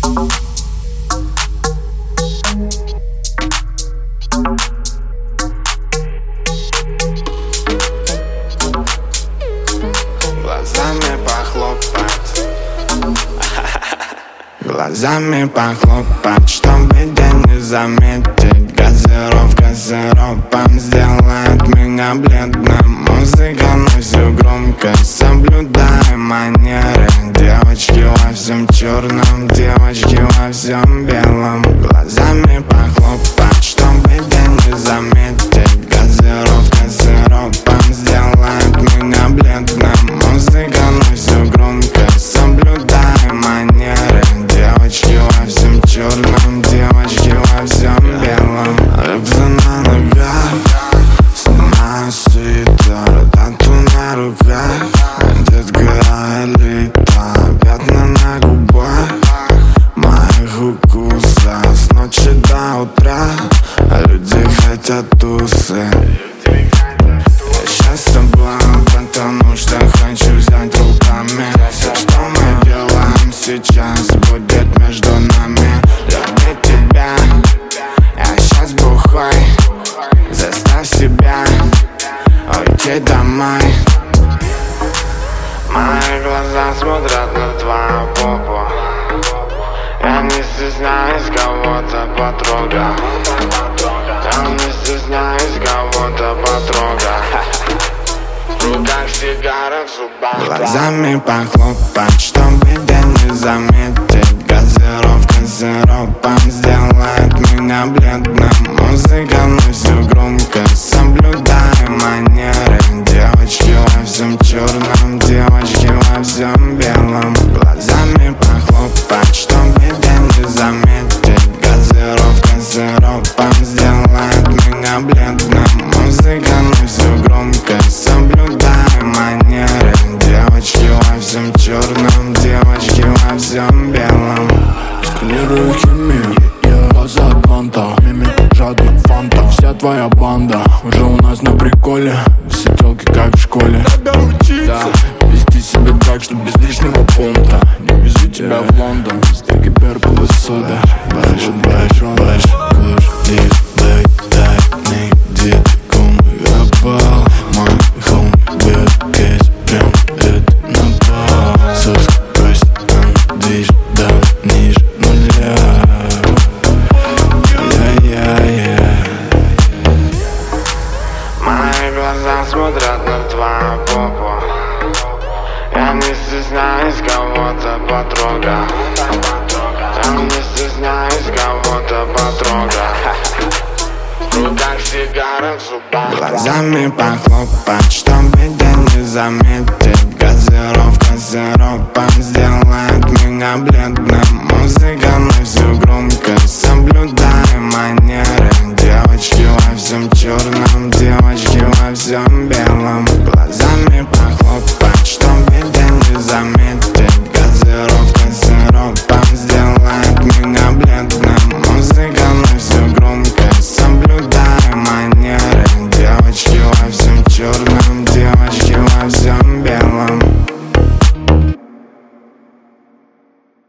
Глазами похлопать, глазами похлопать, чтобы день не заметить. Газировка сиропом сделает меня бледным. Музыка на всю громкость, соблюдая манеры. Девочки во всем черном, девочки во всем белом. Глазами похлопать, чтобы день не заметить. Газировка сиропом сделает меня бледным. Музыка на всю громкость, соблюдая манеры. Девочки во всем черном, девочки во всем белом. Рюкзак на ногах, снимаю свитер, тату на руках. Детка элита, пятна на губах, моих укусов с ночи до утра. Люди хотят тусы. Я сейчас с тобой, потому что хочу взять руками. Все, что мы делаем сейчас, будет между нами. Люблю тебя, я сейчас бухой. Заставь себя уйти домой. Мои глаза смотрят на твою попу. Я не стесняюсь кого-то потрогать. Я не стесняюсь кого-то потрогать. В руках сигара, в зубах глазами похлопать, чтобы день не заметить. Газировка сиропом сделает меня бледным. Музыка на всю громкость, соблюдая манеры. Девочки во всем черном, девочки во всем белом. Глазами похлопать, чтобы день не заметить. Газировка сиропом сделает меня бледным. Музыка на всю громкость, соблюдая манеры. Девочки во всем черном, девочки во всем белом. Сканирую химию, глаза Атланта, мимик жадный фанта. Вся твоя банда уже у нас на приколе. Все телки как в школе. Да, вести себя так, что без лишнего понта. Не везу тебя в Лондон, стейки перпл и сода. Больше, куш, дик, дай, не дит, кум, грабал. Мой хоум, бэт, кейс, прям это напал. Скорость, движ, да, ниже нуля. Мои глаза смотрят на твою попу. Я не стесняюсь кого-то потрогать. Я не стесняюсь кого-то потрогать. В руках сигара, в зубах глазами похлопать, чтобы день не заметить. Газировка сиропом сделает меня бледным. Музыка на всю громкость, соблюдая манеры. Девочки во всем черном, девочки во всем белом. Глазами похлопать, чтобы день не заметить.